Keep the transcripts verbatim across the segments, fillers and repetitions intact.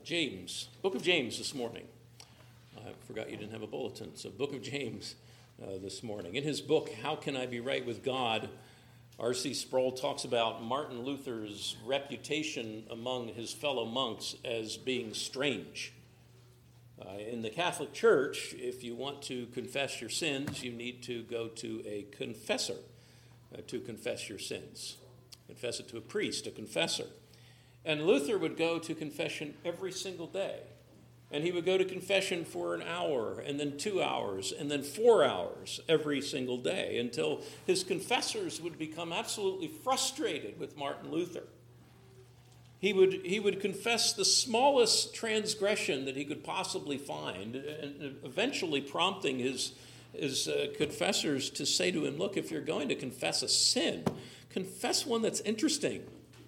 James, Book of James this morning. I forgot you didn't have a bulletin, so Book of James uh, this morning. In his book, How Can I Be Right with God, R C Sproul talks about Martin Luther's reputation among his fellow monks as being strange. Uh, in the Catholic Church, if you want to confess your sins, you need to go to a confessor uh, to confess your sins. Confess it to a priest, a confessor. And Luther would go to confession every single day. And he would go to confession for an hour, and then two hours, and then four hours every single day until his confessors would become absolutely frustrated with Martin Luther. He would, he would confess the smallest transgression that he could possibly find, and eventually prompting his, his uh, confessors to say to him, look, if you're going to confess a sin, confess one that's interesting.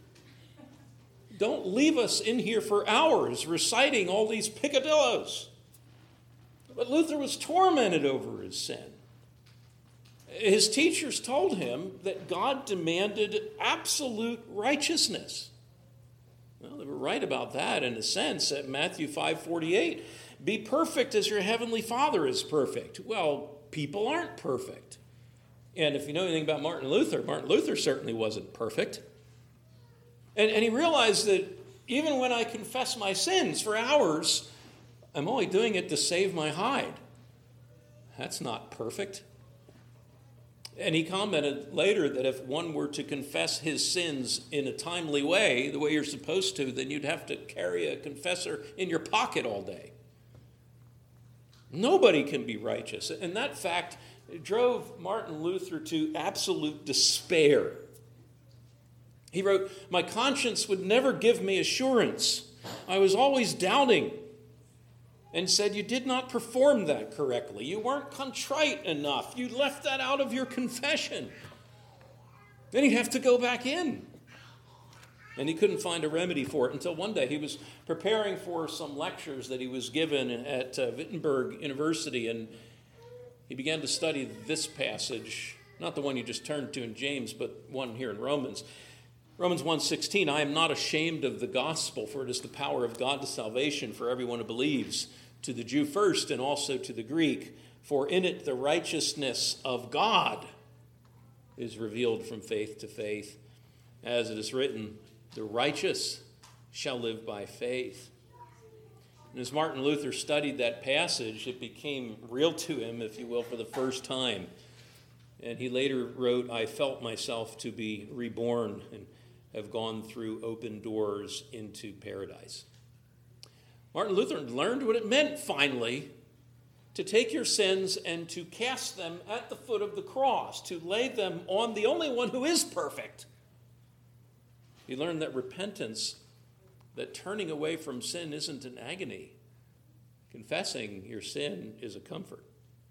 Don't leave us in here for hours reciting all these picadillos. But Luther was tormented over his sin. His teachers told him that God demanded absolute righteousness. Well, they were right about that in a sense at Matthew five forty-eight. Be perfect as your heavenly Father is perfect. Well, people aren't perfect. And if you know anything about Martin Luther, Martin Luther certainly wasn't perfect. And, and he realized that even when I confess my sins for hours, I'm only doing it to save my hide. That's not perfect. And he commented later that if one were to confess his sins in a timely way, the way you're supposed to, then you'd have to carry a confessor in your pocket all day. Nobody can be righteous. And that fact drove Martin Luther to absolute despair. He wrote, my conscience would never give me assurance. I was always doubting, and said, you did not perform that correctly. You weren't contrite enough. You left that out of your confession. Then he'd have to go back in. And he couldn't find a remedy for it until one day he was preparing for some lectures that he was given at uh, Wittenberg University, and he began to study this passage, not the one you just turned to in James, but one here in Romans. Romans one sixteen, I am not ashamed of the gospel, for it is the power of God to salvation for everyone who believes, to the Jew first and also to the Greek. For in it the righteousness of God is revealed from faith to faith. As it is written, the righteous shall live by faith. And as Martin Luther studied that passage, it became real to him, if you will, for the first time. And he later wrote, I felt myself to be reborn and have gone through open doors into paradise. Martin Luther learned what it meant, finally, to take your sins and to cast them at the foot of the cross, to lay them on the only one who is perfect. He learned that repentance, that turning away from sin isn't an agony. Confessing your sin is a comfort.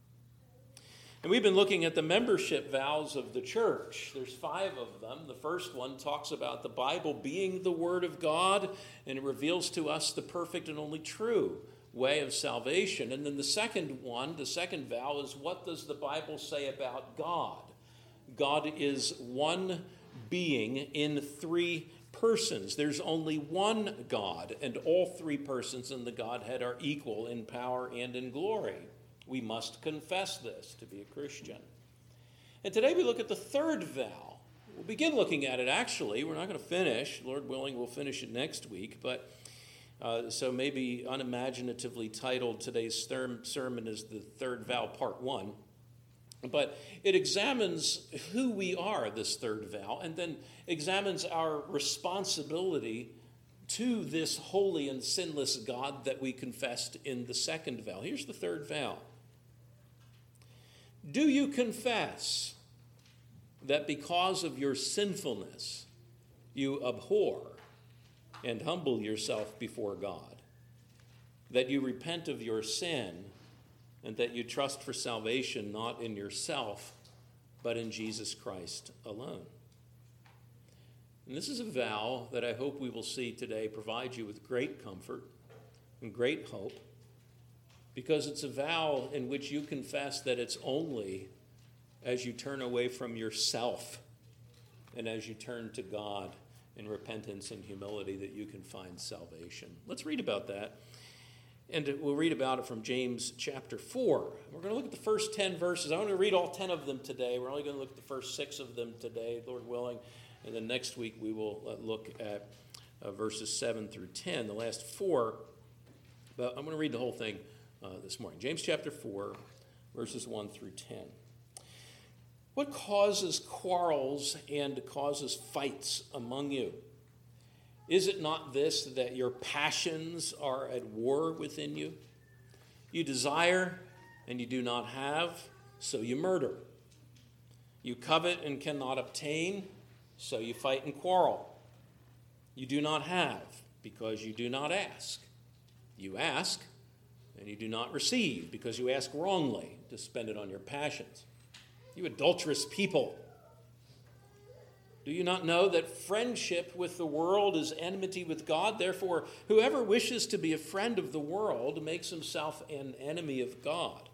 And we've been looking at the membership vows of the church. There's five of them. The first one talks about the Bible being the Word of God, and it reveals to us the perfect and only true way of salvation. And then the second one, the second vow, is what does the Bible say about God? God is one being in three persons. There's only one God, and all three persons in the Godhead are equal in power and in glory. We must confess this to be a Christian. And today we look at the third vow. We'll begin looking at it, actually. We're not going to finish. Lord willing, we'll finish it next week. But uh, so maybe unimaginatively titled today's sermon is the third vow, part one. But it examines who we are, this third vow, and then examines our responsibility to this holy and sinless God that we confessed in the second vow. Here's the third vow. Do you confess that because of your sinfulness you abhor and humble yourself before God, that you repent of your sin, and that you trust for salvation not in yourself, but in Jesus Christ alone? And this is a vow that I hope we will see today provide you with great comfort and great hope, because it's a vow in which you confess that it's only as you turn away from yourself and as you turn to God in repentance and humility that you can find salvation. Let's read about that. And we'll read about it from James chapter four. We're going to look at the first ten verses. I want to read all ten of them today. We're only going to look at the first six of them today, Lord willing. And then next week we will look at uh, verses seven through ten, the last four. But I'm going to read the whole thing uh, this morning. James chapter four, verses one through ten. What causes quarrels and causes fights among you? Is it not this, that your passions are at war within you? You desire and you do not have, so you murder. You covet and cannot obtain, so you fight and quarrel. You do not have, because you do not ask. You ask, and you do not receive, because you ask wrongly to spend it on your passions. You adulterous people! Do you not know that friendship with the world is enmity with God? Therefore, whoever wishes to be a friend of the world makes himself an enemy of God.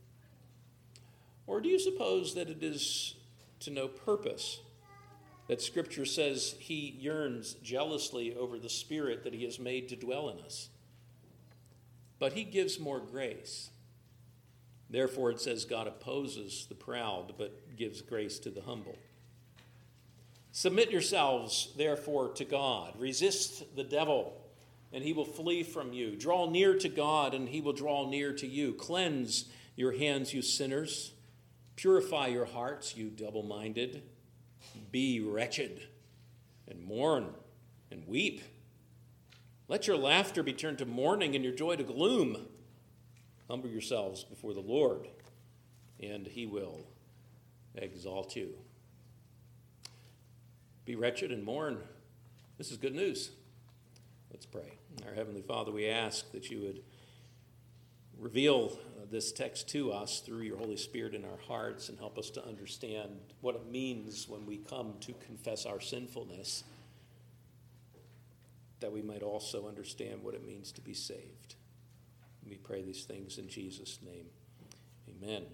Or do you suppose that it is to no purpose that Scripture says he yearns jealously over the Spirit that he has made to dwell in us? But he gives more grace. Therefore, it says God opposes the proud, but gives grace to the humble. Submit yourselves, therefore, to God. Resist the devil, and he will flee from you. Draw near to God, and he will draw near to you. Cleanse your hands, you sinners. Purify your hearts, you double-minded. Be wretched, and mourn, and weep. Let your laughter be turned to mourning, and your joy to gloom. Humble yourselves before the Lord, and he will exalt you. Be wretched and mourn. This is good news. Let's pray. Our Heavenly Father, we ask that you would reveal uh, this text to us through your Holy Spirit in our hearts and help us to understand what it means when we come to confess our sinfulness, that we might also understand what it means to be saved. We pray these things in Jesus' name. Amen.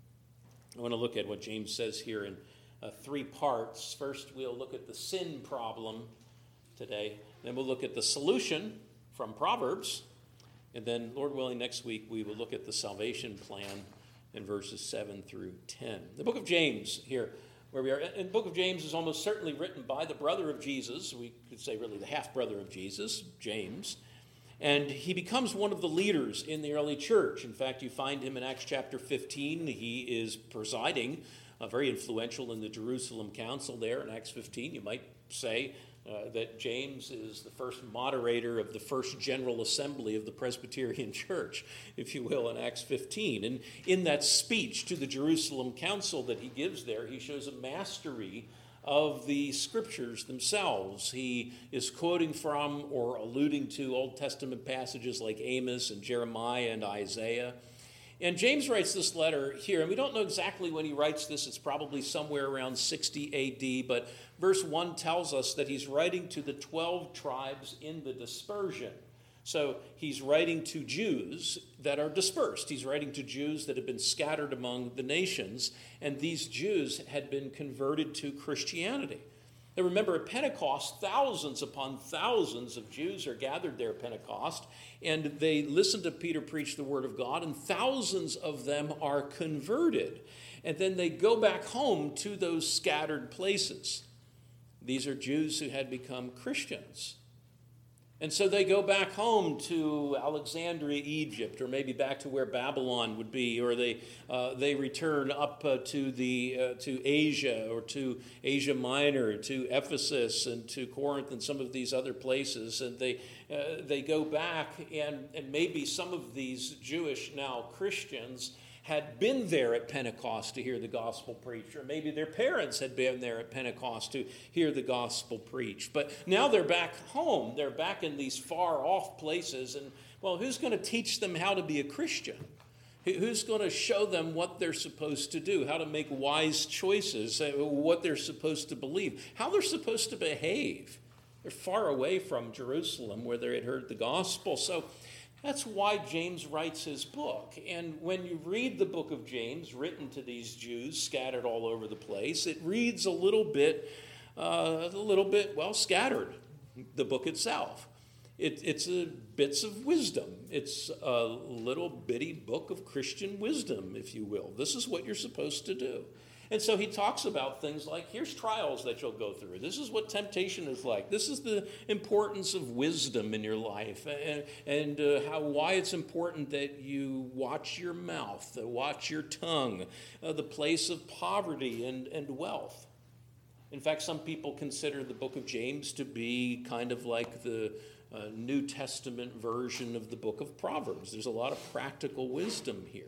I want to look at what James says here in Uh, three parts. First, we'll look at the sin problem today. Then we'll look at the solution from Proverbs. And then, Lord willing, next week we will look at the salvation plan in verses seven through ten. The book of James here, where we are. And the book of James is almost certainly written by the brother of Jesus. We could say really the half-brother of Jesus, James. And he becomes one of the leaders in the early church. In fact, you find him in Acts chapter fifteen. He is presiding Uh, very influential in the Jerusalem Council there in Acts fifteen. You might say uh, that James is the first moderator of the first General Assembly of the Presbyterian Church, if you will, in Acts fifteen. And in that speech to the Jerusalem Council that he gives there, he shows a mastery of the Scriptures themselves. He is quoting from or alluding to Old Testament passages like Amos and Jeremiah and Isaiah. And James writes this letter here, and we don't know exactly when he writes this. It's probably somewhere around sixty A D, but verse one tells us that he's writing to the twelve tribes in the dispersion. So he's writing to Jews that are dispersed. He's writing to Jews that have been scattered among the nations, and these Jews had been converted to Christianity. Now remember, at Pentecost, thousands upon thousands of Jews are gathered there at Pentecost, and they listen to Peter preach the word of God, and thousands of them are converted. And then they go back home to those scattered places. These are Jews who had become Christians. And so they go back home to Alexandria, Egypt, or maybe back to where Babylon would be, or they uh, they return up uh, to the uh, to Asia, or to Asia Minor, to Ephesus, and to Corinth, and some of these other places. And they uh, they go back, and and maybe some of these Jewish now Christians had been there at Pentecost to hear the gospel preached, or maybe their parents had been there at Pentecost to hear the gospel preached. But now they're back home. They're back in these far-off places, and, well, who's going to teach them how to be a Christian? Who's going to show them what they're supposed to do, how to make wise choices, what they're supposed to believe, how they're supposed to behave? They're far away from Jerusalem where they had heard the gospel. So that's why James writes his book. And when you read the book of James, written to these Jews scattered all over the place, it reads a little bit uh, a little bit, well, scattered, the book itself. It, it's a bits of wisdom. It's a little bitty book of Christian wisdom, if you will. This is what you're supposed to do. And so he talks about things like, here's trials that you'll go through. This is what temptation is like. This is the importance of wisdom in your life, and, and uh, how why it's important that you watch your mouth, uh, watch your tongue, uh, the place of poverty and, and wealth. In fact, some people consider the book of James to be kind of like the uh, New Testament version of the book of Proverbs. There's a lot of practical wisdom here.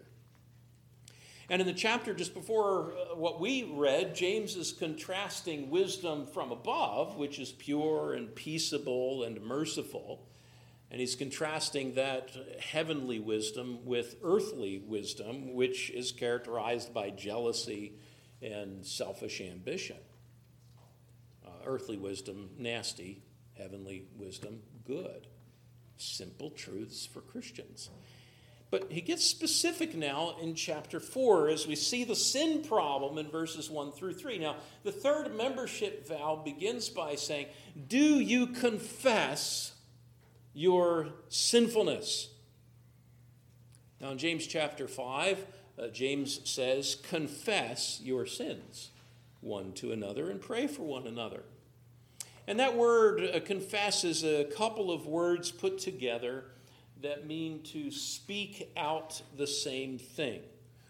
And in the chapter just before uh, what we read, James is contrasting wisdom from above, which is pure and peaceable and merciful. And he's contrasting that heavenly wisdom with earthly wisdom, which is characterized by jealousy and selfish ambition. Uh, earthly wisdom, nasty. Heavenly wisdom, good. Simple truths for Christians. But he gets specific now in chapter four as we see the sin problem in verses one through three. Now, the third membership vow begins by saying, do you confess your sinfulness? Now, in James chapter five, uh, James says, confess your sins one to another and pray for one another. And that word uh, confess is a couple of words put together that mean to speak out the same thing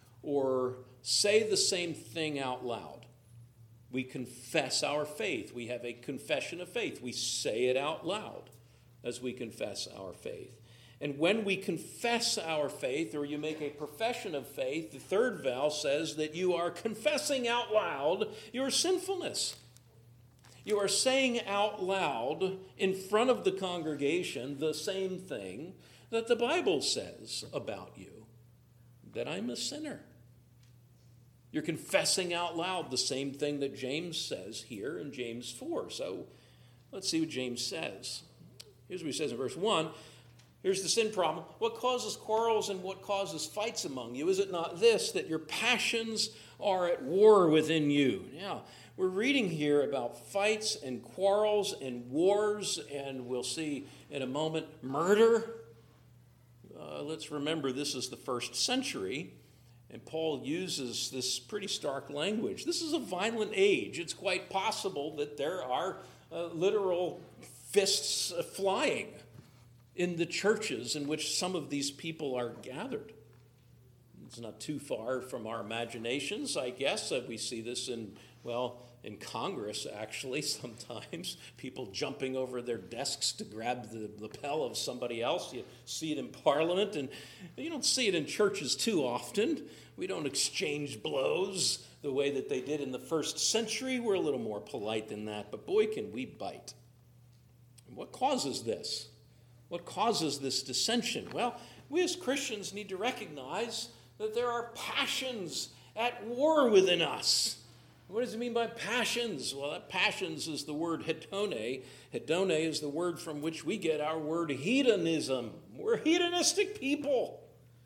or say the same thing out loud. We confess our faith. We have a confession of faith. We say it out loud as we confess our faith. And when we confess our faith, or you make a profession of faith, the third vow says that you are confessing out loud your sinfulness. You are saying out loud in front of the congregation the same thing that the Bible says about you, that I'm a sinner. You're confessing out loud the same thing that James says here in James four. So let's see what James says. Here's what he says in verse one. Here's the sin problem. What causes quarrels and what causes fights among you? Is it not this, that your passions are at war within you? Now, we're reading here about fights and quarrels and wars, and we'll see in a moment murder. Uh, let's remember this is the first century, and Paul uses this pretty stark language. This is a violent age. It's quite possible that there are uh, literal fists uh, flying in the churches in which some of these people are gathered. It's not too far from our imaginations, I guess. Uh, we see this in, well, in Congress, actually, sometimes. People jumping over their desks to grab the lapel of somebody else. You see it in Parliament, and you don't see it in churches too often. We don't exchange blows the way that they did in the first century. We're a little more polite than that, but boy, can we bite. And what causes this? What causes this dissension? Well, we as Christians need to recognize that there are passions at war within us. What does it mean by passions? Well, that passions is the word hedone. Hedone is the word from which we get our word hedonism. We're hedonistic people.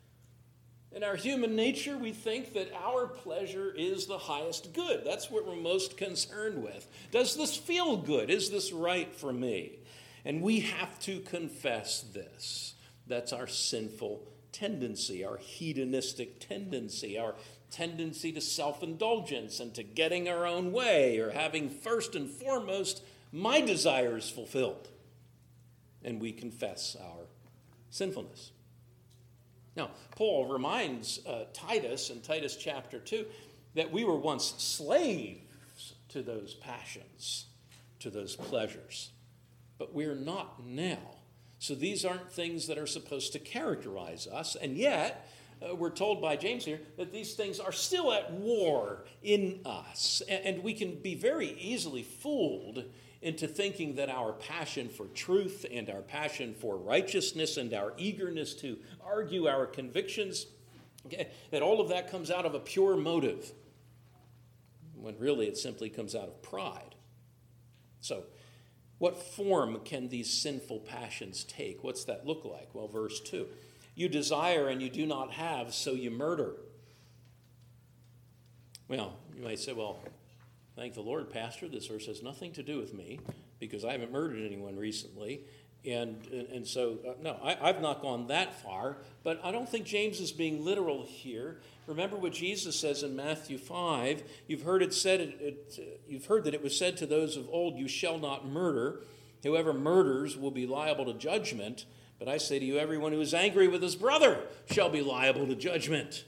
In our human nature, we think that our pleasure is the highest good. That's what we're most concerned with. Does this feel good? Is this right for me? And we have to confess this. That's our sinful tendency, our hedonistic tendency, our tendency to self-indulgence and to getting our own way, or having first and foremost my desires fulfilled. And we confess our sinfulness. Now, Paul reminds uh, Titus in Titus chapter two that we were once slaves to those passions, to those pleasures, but we're not now. So these aren't things that are supposed to characterize us, and yet Uh, we're told by James here that these things are still at war in us. And, and we can be very easily fooled into thinking that our passion for truth and our passion for righteousness and our eagerness to argue our convictions, okay, that all of that comes out of a pure motive, when really it simply comes out of pride. So, what form can these sinful passions take? What's that look like? Well, verse two. You desire and you do not have, so you murder. Well, you might say, well, Thank the Lord, Pastor, this verse has nothing to do with me because I haven't murdered anyone recently. And and so, uh, no, I, I've not gone that far, but I don't think James is being literal here. Remember what Jesus says in Matthew five. You've heard it said. It, it, uh, you've heard that it was said to those of old, "You shall not murder. Whoever murders will be liable to judgment." But I say to you, everyone who is angry with his brother shall be liable to judgment.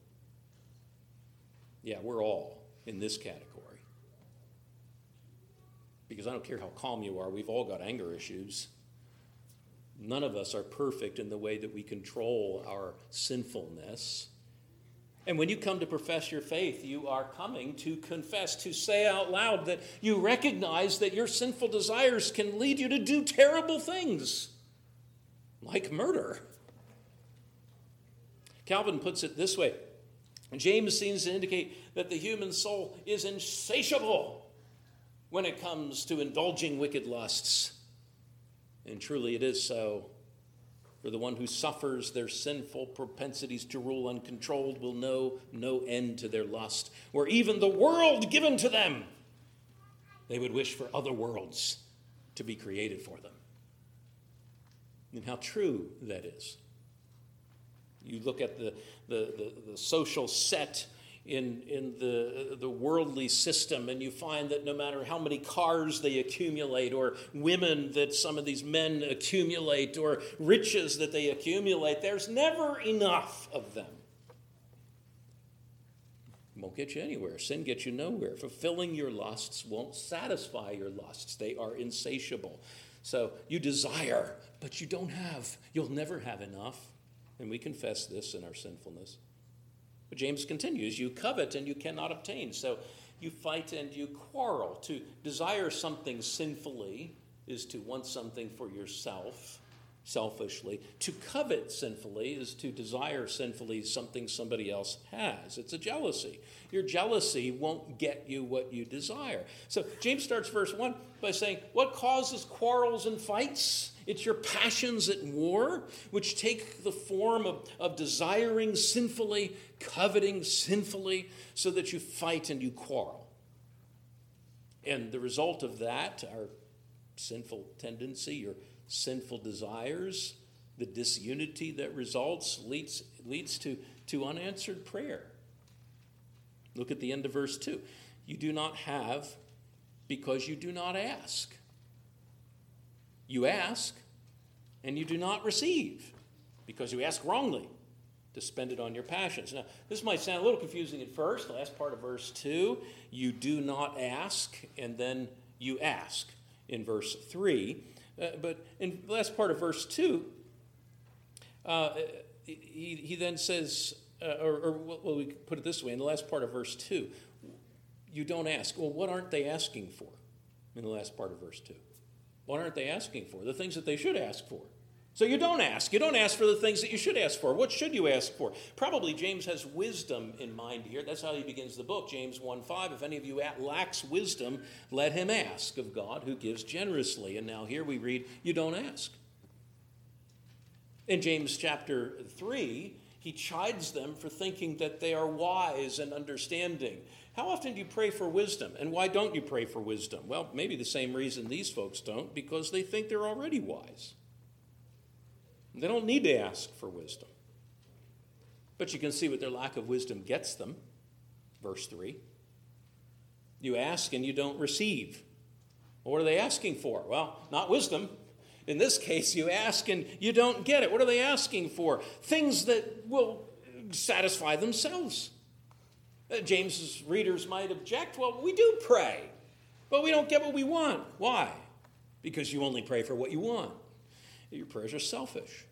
Yeah, we're all in this category. Because I don't care how calm you are, we've all got anger issues. None of us are perfect in the way that we control our sinfulness. And when you come to profess your faith, you are coming to confess, to say out loud that you recognize that your sinful desires can lead you to do terrible things, like murder. Calvin puts it this way. James seems to indicate that the human soul is insatiable when it comes to indulging wicked lusts. And truly it is so. For the one who suffers their sinful propensities to rule uncontrolled will know no end to their lust. Were even the world given to them, they would wish for other worlds to be created for them. And how true that is. You look at the, the, the, the social set in, in the, the worldly system, and you find that no matter how many cars they accumulate, or women that some of these men accumulate, or riches that they accumulate, there's never enough of them. It won't get you anywhere. Sin gets you nowhere. Fulfilling your lusts won't satisfy your lusts. They are insatiable. So you desire, but you don't have. You'll never have enough. And we confess this in our sinfulness. But James continues, you covet and you cannot obtain. So you fight and you quarrel. To desire something sinfully is to want something for yourself, selfishly. To covet sinfully is to desire sinfully something somebody else has. It's a jealousy. Your jealousy won't get you what you desire. So James starts verse one by saying, what causes quarrels and fights? It's your passions at war, which take the form of, of desiring sinfully, coveting sinfully, so that you fight and you quarrel. And the result of that, our sinful tendency, your sinful desires, the disunity that results leads, leads to, to unanswered prayer. Look at the end of verse two. You do not have because you do not ask. You ask, and you do not receive, because you ask wrongly to spend it on your passions. Now, this might sound a little confusing at first. The last part of verse two, you do not ask, and then you ask in verse three. Uh, but in the last part of verse two, uh, he, he then says, uh, or, or well, we could put it this way, in the last part of verse two, you don't ask. Well, what aren't they asking for in the last part of verse two? What aren't they asking for? The things that they should ask for. So you don't ask. You don't ask for the things that you should ask for. What should you ask for? Probably James has wisdom in mind here. That's how he begins the book, James one five. If any of you lacks wisdom, let him ask of God who gives generously. And now here we read, you don't ask. In James chapter three, he chides them for thinking that they are wise and understanding. How often do you pray for wisdom? And why don't you pray for wisdom? Well, maybe the same reason these folks don't, because they think they're already wise. They don't need to ask for wisdom. But you can see what their lack of wisdom gets them. Verse three. You ask and you don't receive. Well, what are they asking for? Well, not wisdom. In this case, you ask and you don't get it. What are they asking for? Things that will satisfy themselves. Uh, James's readers might object, well, we do pray, but we don't get what we want. Why? Because you only pray for what you want. Your prayers are selfish.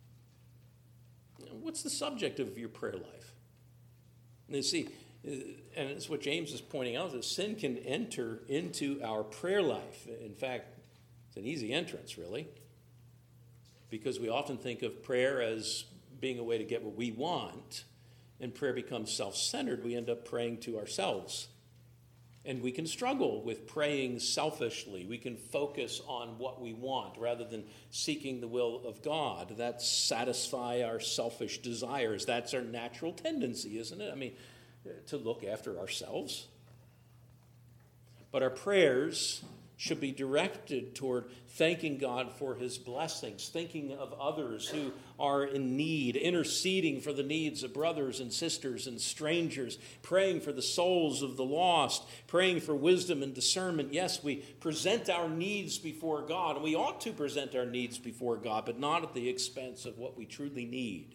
What's the subject of your prayer life? And you see, and it's what James is pointing out, that sin can enter into our prayer life. In fact, it's an easy entrance, really, because we often think of prayer as being a way to get what we want, and prayer becomes self-centered. We end up praying to ourselves. And we can struggle with praying selfishly. We can focus on what we want rather than seeking the will of God. That satisfy our selfish desires. That's our natural tendency, isn't it? I mean, to look after ourselves. But our prayers should be directed toward thanking God for his blessings, thinking of others who are in need, interceding for the needs of brothers and sisters and strangers, praying for the souls of the lost, praying for wisdom and discernment. Yes, we present our needs before God, and we ought to present our needs before God, but not at the expense of what we truly need.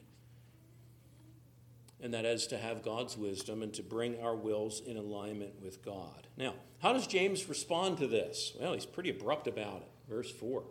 And that is to have God's wisdom and to bring our wills in alignment with God. Now, how does James respond to this? Well, he's pretty abrupt about it. Verse four.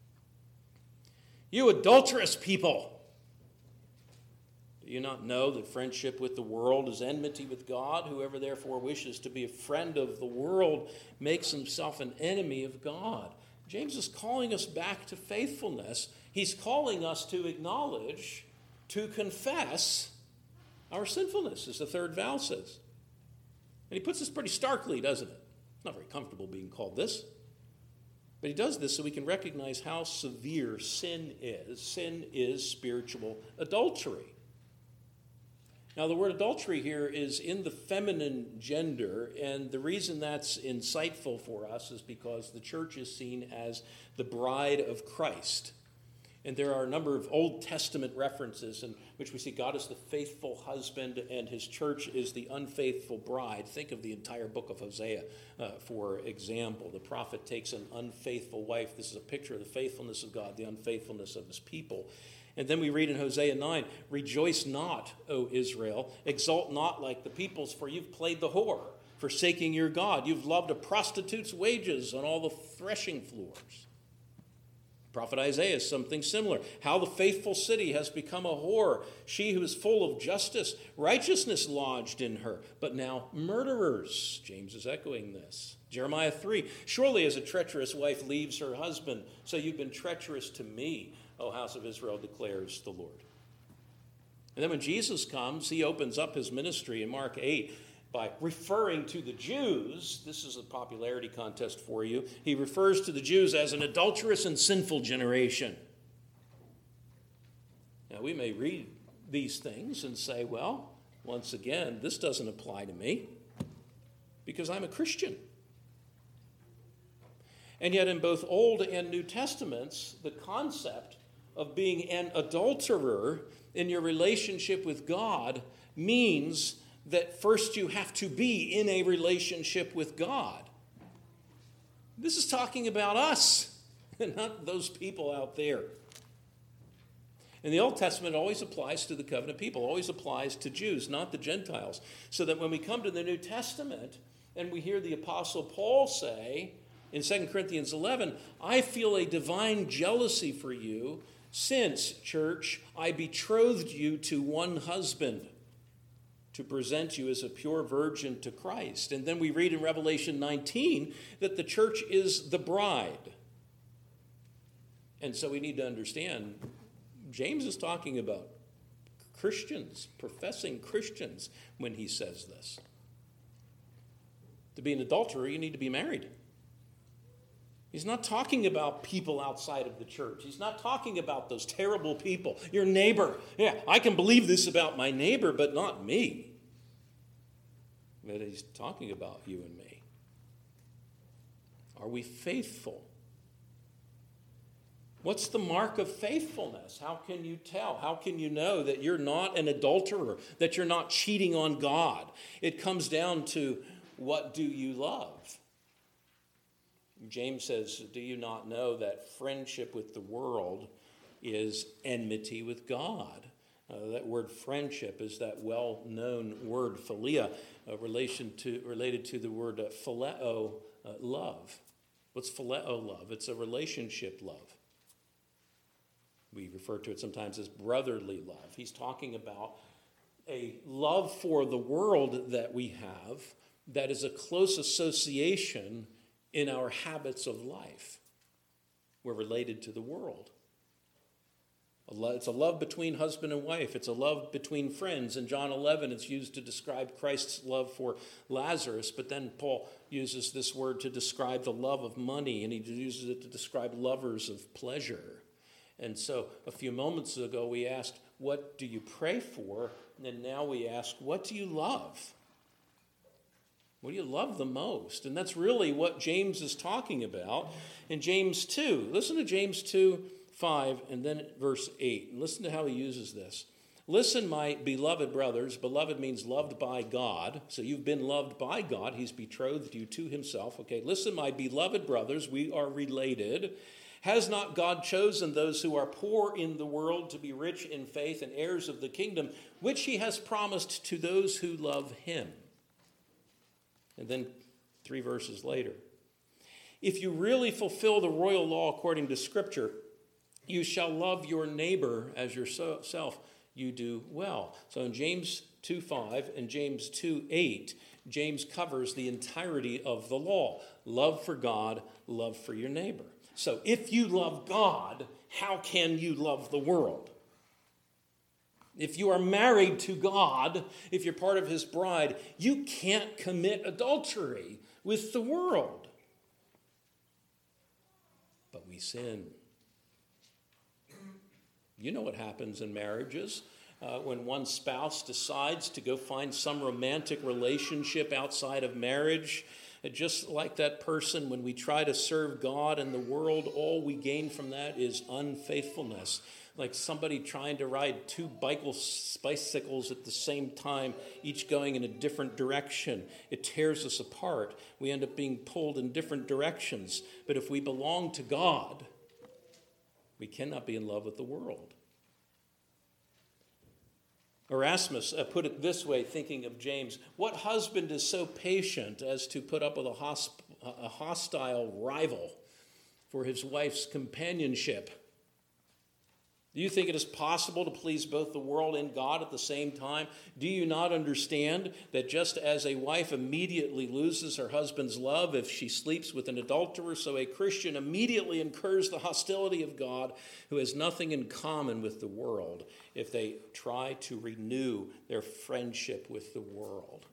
You adulterous people! Do you not know that friendship with the world is enmity with God? Whoever therefore wishes to be a friend of the world makes himself an enemy of God. James is calling us back to faithfulness. He's calling us to acknowledge, to confess our sinfulness, as the third vow says. And he puts this pretty starkly, doesn't it? It's not very comfortable being called this. But he does this so we can recognize how severe sin is. Sin is spiritual adultery. Now, the word adultery here is in the feminine gender, and the reason that's insightful for us is because the church is seen as the bride of Christ. And there are a number of Old Testament references in which we see God as the faithful husband and his church is the unfaithful bride. Think of the entire book of Hosea, uh, for example. The prophet takes an unfaithful wife. This is a picture of the faithfulness of God, the unfaithfulness of his people. And then we read in Hosea nine, rejoice not, O Israel, exult not like the peoples, for you've played the whore, forsaking your God. You've loved a prostitute's wages on all the threshing floors. Prophet Isaiah is something similar. How the faithful city has become a whore, she who is full of justice, righteousness lodged in her, but now murderers. James is echoing this. Jeremiah three, surely as a treacherous wife leaves her husband, so you've been treacherous to me, O house of Israel, declares the Lord. And then when Jesus comes, he opens up his ministry in Mark eight by referring to the Jews. This is a popularity contest for you. He refers to the Jews as an adulterous and sinful generation. Now, we may read these things and say, well, once again, this doesn't apply to me because I'm a Christian. And yet in both Old and New Testaments, the concept of being an adulterer in your relationship with God means that first you have to be in a relationship with God. This is talking about us, and not those people out there. In the Old Testament, it always applies to the covenant people, always applies to Jews, not the Gentiles. So that when we come to the New Testament and we hear the Apostle Paul say in Second Corinthians eleven, I feel a divine jealousy for you, since, church, I betrothed you to one husband, to present you as a pure virgin to Christ. And then we read in Revelation nineteen that the church is the bride. And so we need to understand, James is talking about Christians, professing Christians, when he says this. To be an adulterer, you need to be married. He's not talking about people outside of the church. He's not talking about those terrible people. Your neighbor. Yeah, I can believe this about my neighbor, but not me. But he's talking about you and me. Are we faithful? What's the mark of faithfulness? How can you tell? How can you know that you're not an adulterer, that you're not cheating on God? It comes down to, what do you love? James says, do you not know that friendship with the world is enmity with God? Uh, that word friendship is that well-known word philia, uh, relation to, related to the word uh, phileo, uh, love. What's phileo love? It's a relationship love. We refer to it sometimes as brotherly love. He's talking about a love for the world that we have that is a close association in our habits of life. We're related to the world. It's a love between husband and wife. It's a love between friends. In John eleven, it's used to describe Christ's love for Lazarus, but then Paul uses this word to describe the love of money, and he uses it to describe lovers of pleasure. And so a few moments ago, we asked, what do you pray for? And now we ask, what do you love? What do you love the most? And that's really what James is talking about in James two. Listen to James two, five, and then verse eight. And listen to how he uses this. Listen, my beloved brothers. Beloved means loved by God. So you've been loved by God. He's betrothed you to himself. Okay, listen, my beloved brothers. We are related. Has not God chosen those who are poor in the world to be rich in faith and heirs of the kingdom, which he has promised to those who love him? And then three verses later. If you really fulfill the royal law according to Scripture, you shall love your neighbor as yourself. You do well. So in James two five and James two eight, James covers the entirety of the law. Love for God, love for your neighbor. So if you love God, how can you love the world? If you are married to God, if you're part of his bride, you can't commit adultery with the world. But we sin. You know what happens in marriages uh, when one spouse decides to go find some romantic relationship outside of marriage. Just like that person, when we try to serve God and the world, all we gain from that is unfaithfulness. Like somebody trying to ride two bicycles at the same time, each going in a different direction. It tears us apart. We end up being pulled in different directions. But if we belong to God, we cannot be in love with the world. Erasmus uh, put it this way, thinking of James. What husband is so patient as to put up with a, hosp- a hostile rival for his wife's companionship? Do you think it is possible to please both the world and God at the same time? Do you not understand that just as a wife immediately loses her husband's love if she sleeps with an adulterer, so a Christian immediately incurs the hostility of God, who has nothing in common with the world, if they try to renew their friendship with the world?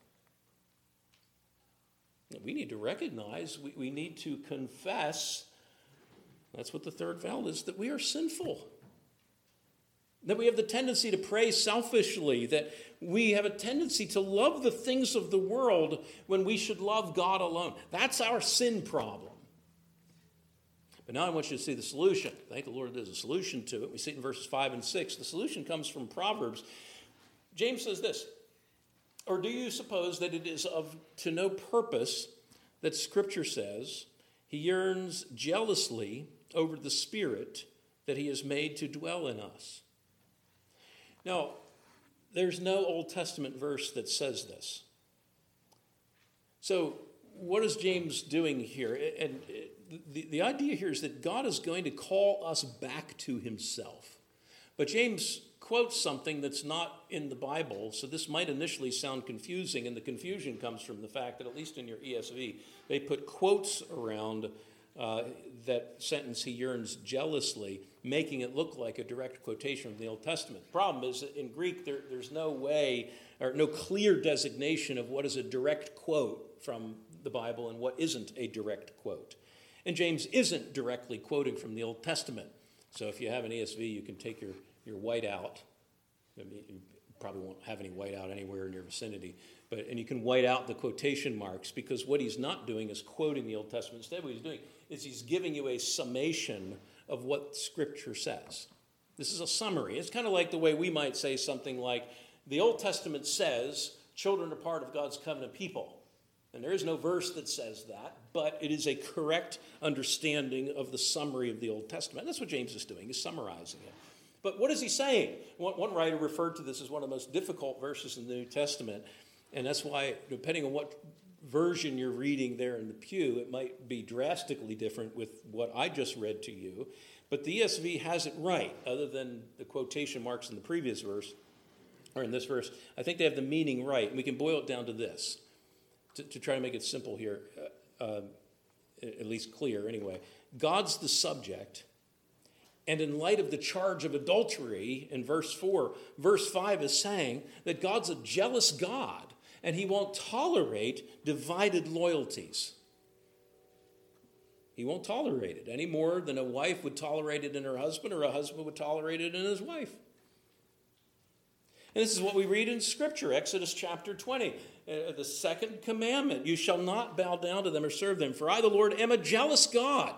We need to recognize, we, we need to confess, that's what the third vow is, that we are sinful. That we have the tendency to pray selfishly, that we have a tendency to love the things of the world when we should love God alone. That's our sin problem. But now I want you to see the solution. Thank the Lord there's a solution to it. We see it in verses five and six. The solution comes from Proverbs. James says this, or do you suppose that it is of to no purpose that Scripture says he yearns jealously over the Spirit that he has made to dwell in us? Now, there's no Old Testament verse that says this. So what is James doing here? And the, the idea here is that God is going to call us back to himself. But James quotes something that's not in the Bible, so this might initially sound confusing, and the confusion comes from the fact that, at least in your E S V, they put quotes around Uh, that sentence, he yearns jealously, making it look like a direct quotation from the Old Testament. The problem is that in Greek, there, there's no way or no clear designation of what is a direct quote from the Bible and what isn't a direct quote. And James isn't directly quoting from the Old Testament. So if you have an E S V, you can take your, your white out. I mean, you probably won't have any white out anywhere in your vicinity. But, and you can white out the quotation marks, because what he's not doing is quoting the Old Testament. Instead, what he's doing is he's giving you a summation of what Scripture says. This is a summary. It's kind of like the way we might say something like, the Old Testament says children are part of God's covenant people. And there is no verse that says that, but it is a correct understanding of the summary of the Old Testament. That's what James is doing, is summarizing it. But what is he saying? One, one writer referred to this as one of the most difficult verses in the New Testament. And that's why, depending on what version you're reading there in the pew, it might be drastically different with what I just read to you. But the E S V has it right, other than the quotation marks in the previous verse, or in this verse. I think they have the meaning right. And we can boil it down to this, to, to try to make it simple here, uh, uh, at least clear anyway. God's the subject. And in light of the charge of adultery in verse four, verse five is saying that God's a jealous God, and he won't tolerate divided loyalties. He won't tolerate it any more than a wife would tolerate it in her husband, or a husband would tolerate it in his wife. And this is what we read in Scripture, Exodus chapter twenty, uh, the second commandment. You shall not bow down to them or serve them, for I, the Lord, am a jealous God.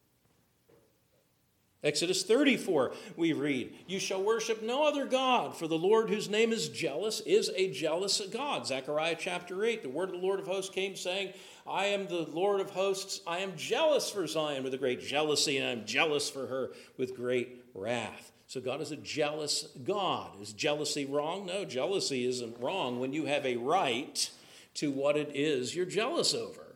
Exodus thirty-four, we read, you shall worship no other God, for the Lord whose name is jealous is a jealous God. Zechariah chapter eight, the word of the Lord of hosts came saying, I am the Lord of hosts. I am jealous for Zion with a great jealousy, and I am jealous for her with great wrath. So God is a jealous God. Is jealousy wrong? No, jealousy isn't wrong when you have a right to what it is you're jealous over.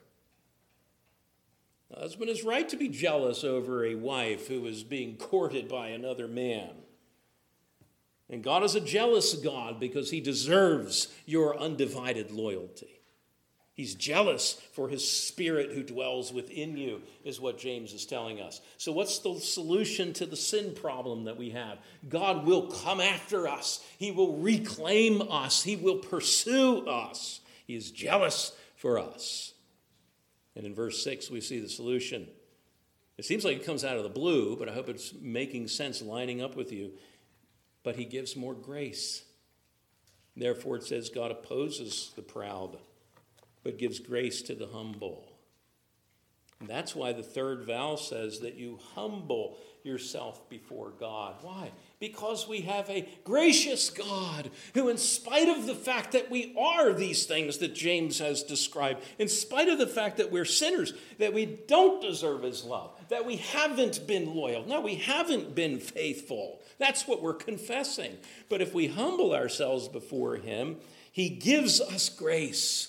A husband is right to be jealous over a wife who is being courted by another man. And God is a jealous God because he deserves your undivided loyalty. He's jealous for his Spirit who dwells within you, is what James is telling us. So what's the solution to the sin problem that we have? God will come after us. He will reclaim us. He will pursue us. He is jealous for us. And in verse six, we see the solution. It seems like it comes out of the blue, but I hope it's making sense, lining up with you. But he gives more grace. Therefore, it says God opposes the proud, but gives grace to the humble. And that's why the third vow says that you humble yourself before God. Why? Because we have a gracious God who, in spite of the fact that we are these things that James has described, in spite of the fact that we're sinners, that we don't deserve his love, that we haven't been loyal, no, we haven't been faithful. That's what we're confessing. But if we humble ourselves before him, he gives us grace.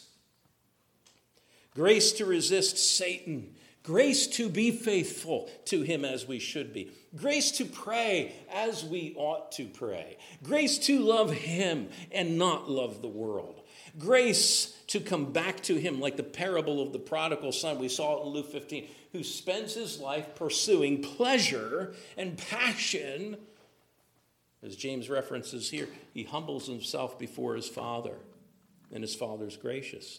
Grace to resist Satan. Grace to be faithful to him as we should be. Grace to pray as we ought to pray. Grace to love him and not love the world. Grace to come back to him like the parable of the prodigal son. We saw it in Luke fifteen, who spends his life pursuing pleasure and passion. As James references here, he humbles himself before his father, and his father's gracious.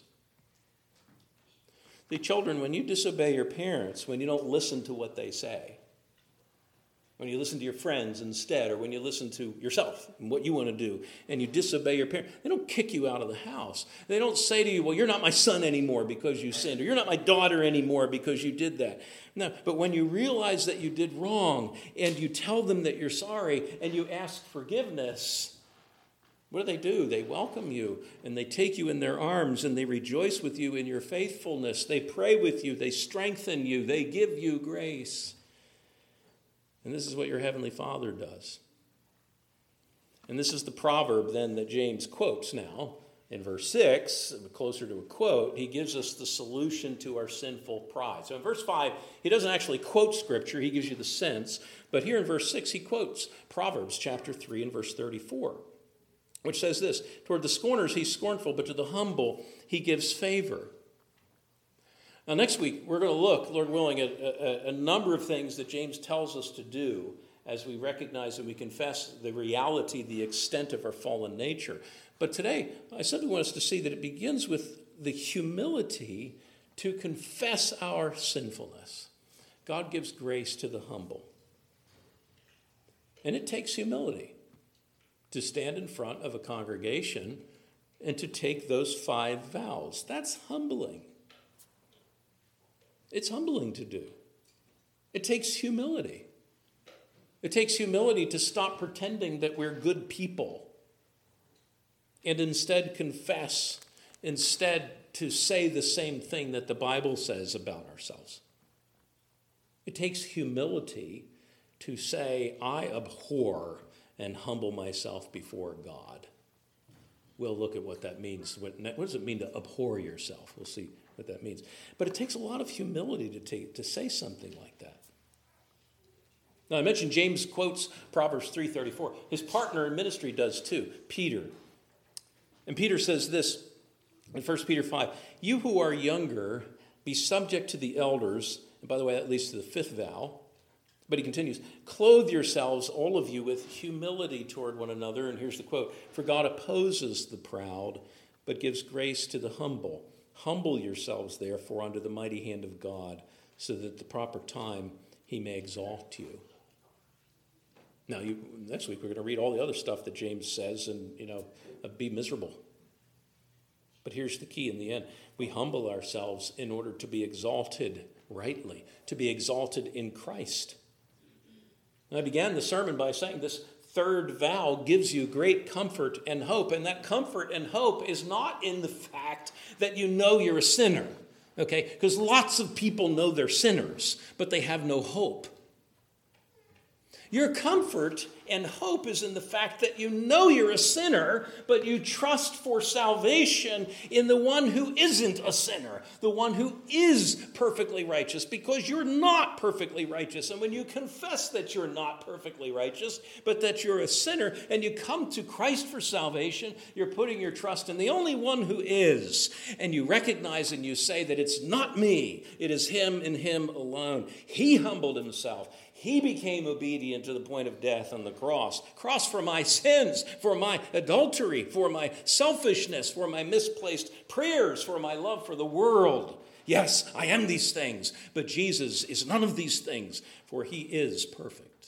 The children, when you disobey your parents, when you don't listen to what they say, when you listen to your friends instead, or when you listen to yourself and what you want to do, and you disobey your parents, they don't kick you out of the house. They don't say to you, well, you're not my son anymore because you sinned, or you're not my daughter anymore because you did that. No, but when you realize that you did wrong, and you tell them that you're sorry, and you ask forgiveness, what do they do? They welcome you, and they take you in their arms, and they rejoice with you in your faithfulness. They pray with you. They strengthen you. They give you grace. And this is what your Heavenly Father does. And this is the proverb then that James quotes now. In verse six, closer to a quote, he gives us the solution to our sinful pride. So in verse five, he doesn't actually quote Scripture. He gives you the sense. But here in verse six, he quotes Proverbs chapter three and verse thirty-four. Which says this, toward the scorners he's scornful, but to the humble he gives favor. Now next week we're going to look, Lord willing, at a, a, a number of things that James tells us to do as we recognize and we confess the reality, the extent of our fallen nature. But today I simply want us to see that it begins with the humility to confess our sinfulness. God gives grace to the humble. And it takes humility to stand in front of a congregation and to take those five vows. That's humbling. It's humbling to do. It takes humility. It takes humility to stop pretending that we're good people and instead confess, instead to say the same thing that the Bible says about ourselves. It takes humility to say, I abhor and humble myself before God. We'll look at what that means. What, what does it mean to abhor yourself? We'll see what that means. But it takes a lot of humility to, take, to say something like that. Now, I mentioned James quotes Proverbs three thirty-four. His partner in ministry does too, Peter. And Peter says this in First Peter five, you who are younger, be subject to the elders. And by the way, that leads to the fifth vow. But he continues, clothe yourselves, all of you, with humility toward one another. And here's the quote, for God opposes the proud, but gives grace to the humble. Humble yourselves, therefore, under the mighty hand of God, so that at the proper time he may exalt you. Now, you, next week we're going to read all the other stuff that James says and, you know, uh, be miserable. But here's the key in the end. We humble ourselves in order to be exalted rightly, to be exalted in Christ. And I began the sermon by saying this third vow gives you great comfort and hope. And that comfort and hope is not in the fact that you know you're a sinner. Okay? Because lots of people know they're sinners, but they have no hope. Your comfort and hope is in the fact that you know you're a sinner, but you trust for salvation in the one who isn't a sinner, the one who is perfectly righteous, because you're not perfectly righteous. And when you confess that you're not perfectly righteous, but that you're a sinner, and you come to Christ for salvation, you're putting your trust in the only one who is. And you recognize and you say that it's not me, it is him and him alone. He humbled himself. He became obedient to the point of death on the cross. Cross for my sins, for my adultery, for my selfishness, for my misplaced prayers, for my love for the world. Yes, I am these things, but Jesus is none of these things, for he is perfect.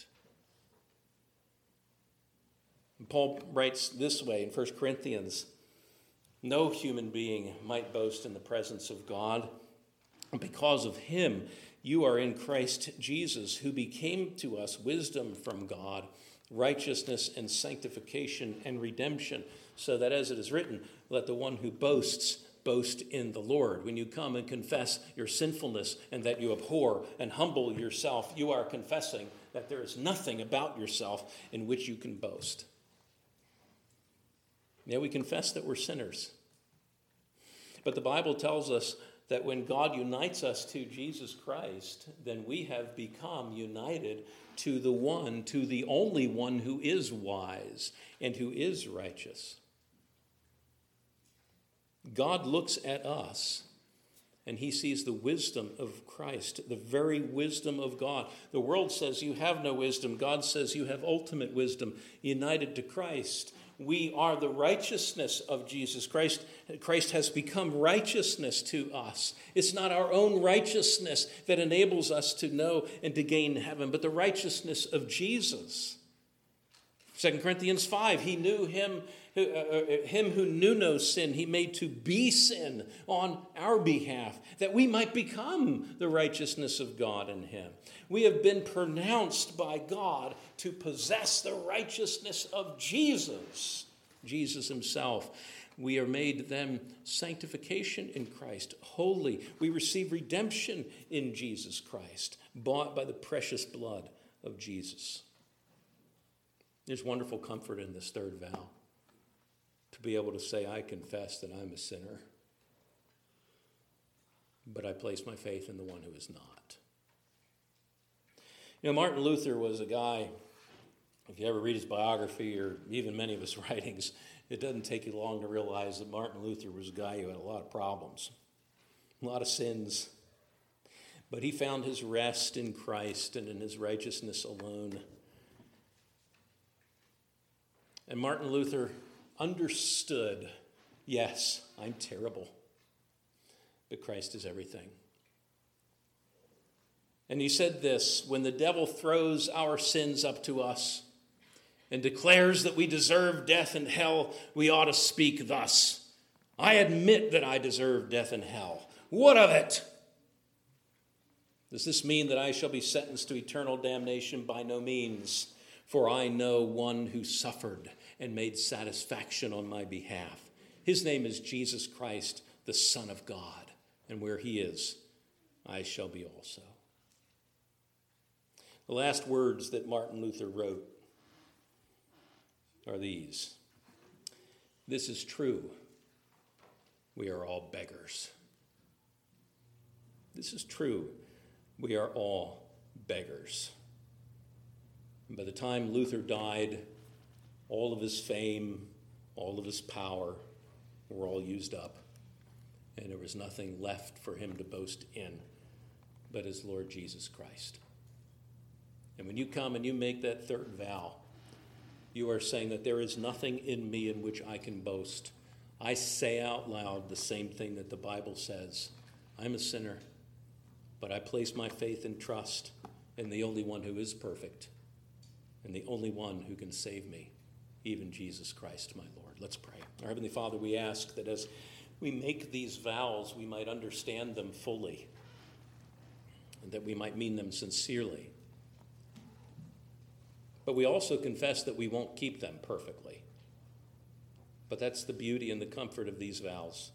And Paul writes this way in First Corinthians, no human being might boast in the presence of God, and because of him, you are in Christ Jesus, who became to us wisdom from God, righteousness and sanctification and redemption, so that as it is written, let the one who boasts boast in the Lord. When you come and confess your sinfulness and that you abhor and humble yourself, you are confessing that there is nothing about yourself in which you can boast. Yeah, we confess that we're sinners. But the Bible tells us that when God unites us to Jesus Christ, then we have become united to the one, to the only one who is wise and who is righteous. God looks at us and he sees the wisdom of Christ, the very wisdom of God. The world says you have no wisdom. God says you have ultimate wisdom united to Christ. We are the righteousness of Jesus Christ. Christ has become righteousness to us. It's not our own righteousness that enables us to know and to gain heaven, but the righteousness of Jesus. Second Corinthians five, he knew him who, uh, him who knew no sin, he made to be sin on our behalf, that we might become the righteousness of God in him. We have been pronounced by God to possess the righteousness of Jesus, Jesus himself. We are made then sanctification in Christ, holy. We receive redemption in Jesus Christ, bought by the precious blood of Jesus. There's wonderful comfort in this third vow, to be able to say, I confess that I'm a sinner, but I place my faith in the one who is not. You know, Martin Luther was a guy, if you ever read his biography or even many of his writings, it doesn't take you long to realize that Martin Luther was a guy who had a lot of problems, a lot of sins. But he found his rest in Christ and in his righteousness alone. And Martin Luther understood, yes, I'm terrible, but Christ is everything. And he said this, when the devil throws our sins up to us and declares that we deserve death and hell, we ought to speak thus, I admit that I deserve death and hell. What of it? Does this mean that I shall be sentenced to eternal damnation? By no means, for I know one who suffered and made satisfaction on my behalf. His name is Jesus Christ, the Son of God, and where he is, I shall be also. The last words that Martin Luther wrote are these. This is true. We are all beggars. This is true. We are all beggars. And by the time Luther died, all of his fame, all of his power were all used up. And there was nothing left for him to boast in but his Lord Jesus Christ. And when you come and you make that third vow, you are saying that there is nothing in me in which I can boast. I say out loud the same thing that the Bible says. I'm a sinner, but I place my faith and trust in the only one who is perfect, and the only one who can save me, even Jesus Christ, my Lord. Let's pray. Our Heavenly Father, we ask that as we make these vows, we might understand them fully, and that we might mean them sincerely. But we also confess that we won't keep them perfectly. But that's the beauty and the comfort of these vows,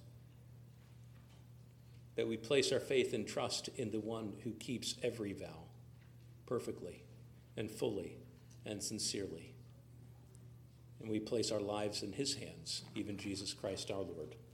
that we place our faith and trust in the one who keeps every vow perfectly and fully and sincerely. And we place our lives in his hands, even Jesus Christ our Lord.